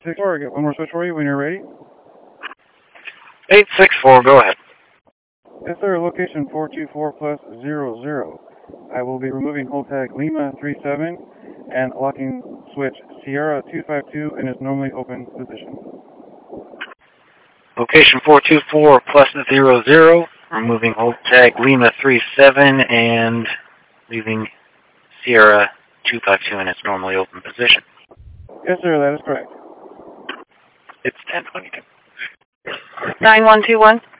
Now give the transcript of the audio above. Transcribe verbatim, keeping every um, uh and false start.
six four, get one more switch for you when you're ready. eight six four, go ahead. Yes, sir. Location four two four plus zero zero. I will be removing hold tag Lima three seven and locking switch Sierra two five two in its normally open position. Location four two four plus zero zero, removing hold tag Lima three seven and leaving Sierra two five two in its normally open position. Yes, sir. That is correct. It's ten twenty-two. nine one two one.